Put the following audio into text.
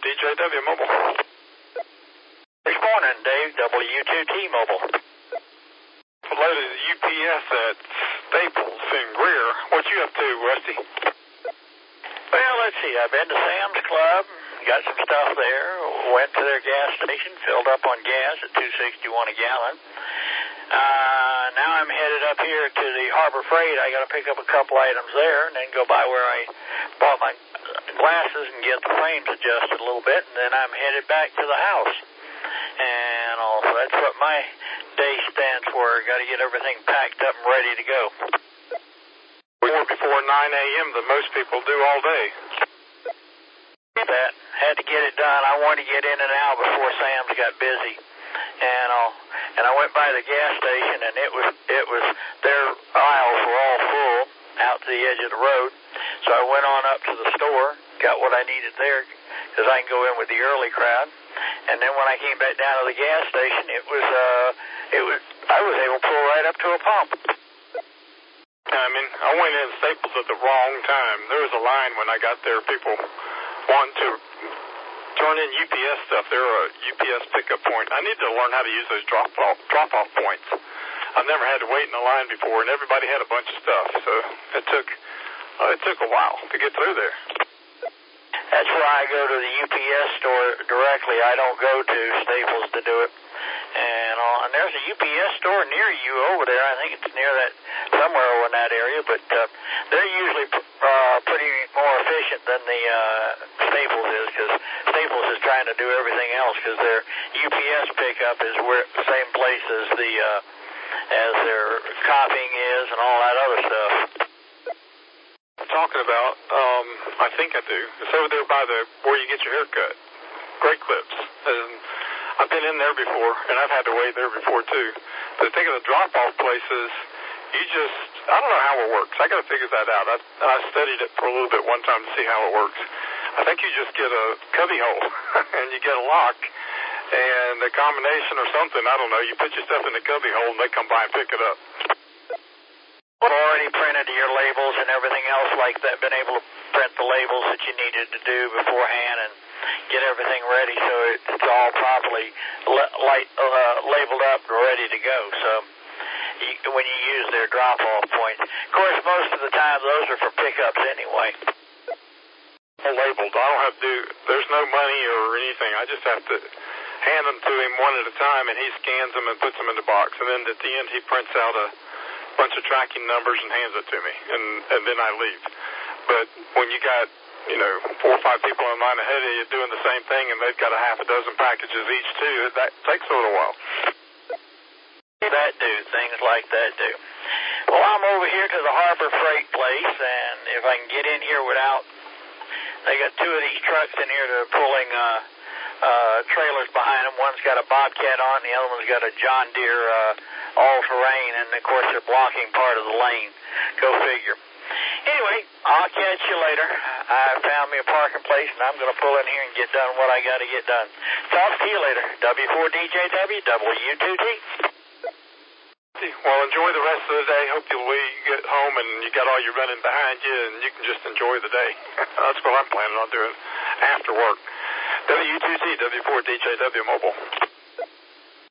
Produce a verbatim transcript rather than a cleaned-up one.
D J W Mobile. Good morning, Dave, W two T Mobile. Loaded U P S at Staples in Greer. What you up to, Rusty? Well, let's see. I've been to Sam's Club, got some stuff there, went to their gas station, filled up on gas at two sixty-one a gallon. Uh, now I'm headed up here to the Harbor Freight. I got to pick up a couple items there and then go by where I bought my glasses and get the frames adjusted a little bit, and then I'm headed back to the house. And also, that's what my day stands for. Got to get everything packed up and ready to go. More before nine A M than most people do all day. That had to get it done. I wanted to get in and out before Sam's got busy, and uh, and I went by the gas station, and it was it was their aisles were all full out to the edge of the road. So I went on up to the store, got what I needed there, because I can go in with the early crowd. And then when I came back down to the gas station, it was uh, it was I was able to pull right up to a pump. I mean, I went in Staples at the wrong time. There was a line when I got there. People wanting to turn in U P S stuff. They're a U P S pickup point. I need to learn how to use those drop off drop off points. I've never had to wait in a line before, and everybody had a bunch of stuff, so it took uh, it took a while to get through there. That's why I go to the U P S store directly. I don't go to Staples to do it. And, uh, and there's a U P S store near you over there. I think it's near that, somewhere over in that area, but uh, they're usually uh, pretty more efficient than the uh, Staples is, because Staples is trying to do everything else, because their U P S pickup is where the same place as the uh, as their copying is and all that other stuff. Talking about, um, I think I do. It's over there by the where you get your hair cut. Great Clips. And I've been in there before, and I've had to wait there before too. But think of the drop-off places. You just, I don't know how it works. I got to figure that out. I, I studied it for a little bit one time to see how it works. I think you just get a cubby hole and you get a lock and a combination or something. I don't know. You put your stuff in the cubby hole and they come by and pick it up. Already printed your labels and everything else like that, been able to print the labels that you needed to do beforehand and get everything ready so it's all properly la- light, uh, labeled up and ready to go. So you, when you use their drop-off points, of course, most of the time those are for pickups anyway. Labeled. I don't have to do, there's no money or anything. I just have to hand them to him one at a time, and he scans them and puts them in the box. And then at the end, he prints out a bunch of tracking numbers and hands it to me, and, and then I leave. But when you got, you know, four or five people in line ahead of you doing the same thing, and they've got a half a dozen packages each too, that takes a little while. That do, things like that do. Well, I'm over here to the Harbor Freight place, and if I can get in here without, they got two of these trucks in here that are pulling uh, uh, trailers behind them. One's got a Bobcat on, the other one's got a John Deere uh, all-terrain, and of course they're blocking part of the lane. Go figure. Anyway, I'll catch you later. I found me a parking place, and I'm going to pull in here and get done what I got to get done. Talk to you later. W four D J W, W two T. Well, enjoy the rest of the day. Hope you get home and you got all your running behind you, and you can just enjoy the day. That's what I'm planning on doing after work. W two T, W four D J W Mobile.